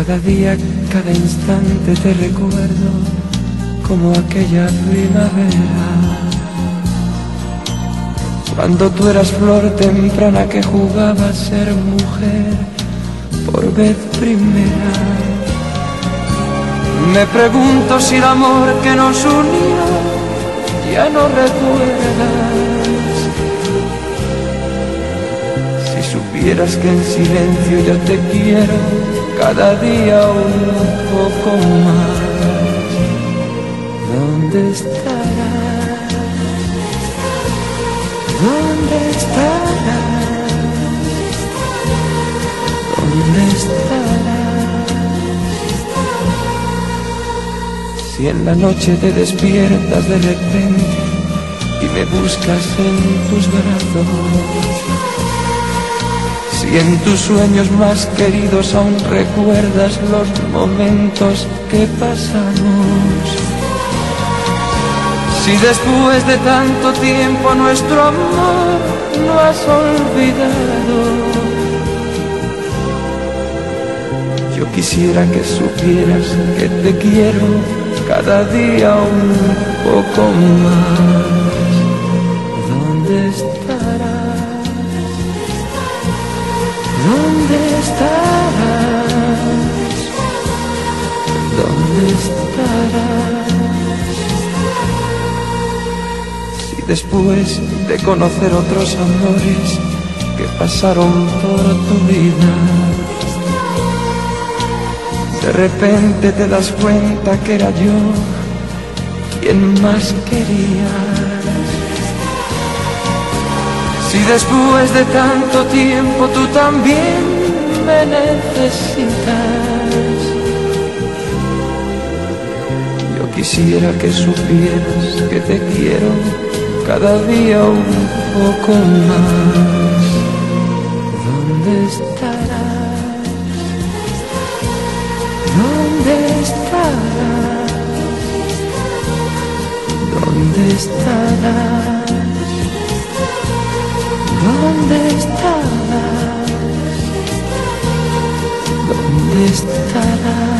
Cada día, cada instante te recuerdo como aquella primavera, cuando tú eras flor temprana que jugaba a ser mujer por vez primera. Me pregunto si el amor que nos unió ya no recuerdas. Si supieras que en silencio yo te quiero cada día un poco más. ¿Dónde estarás? ¿Dónde estarás? ¿Dónde estarás? Si en la noche te despiertas de repente y me buscas en tus brazos, si en tus sueños más queridos aún recuerdas los momentos que pasamos, si después de tanto tiempo nuestro amor lo has olvidado, yo quisiera que supieras que te quiero cada día un poco más. ¿Dónde estarás? ¿Dónde estarás? ¿Dónde estarás? Si después de conocer otros amores que pasaron por tu vida, de repente te das cuenta que era yo quien más querías. Si después de tanto tiempo tú también me necesitas, yo quisiera que supieras que te quiero cada día un poco más. ¿Dónde estarás? ¿Dónde estarás? ¿Dónde estarás? ¿Dónde estarás? ¿Dónde estarás?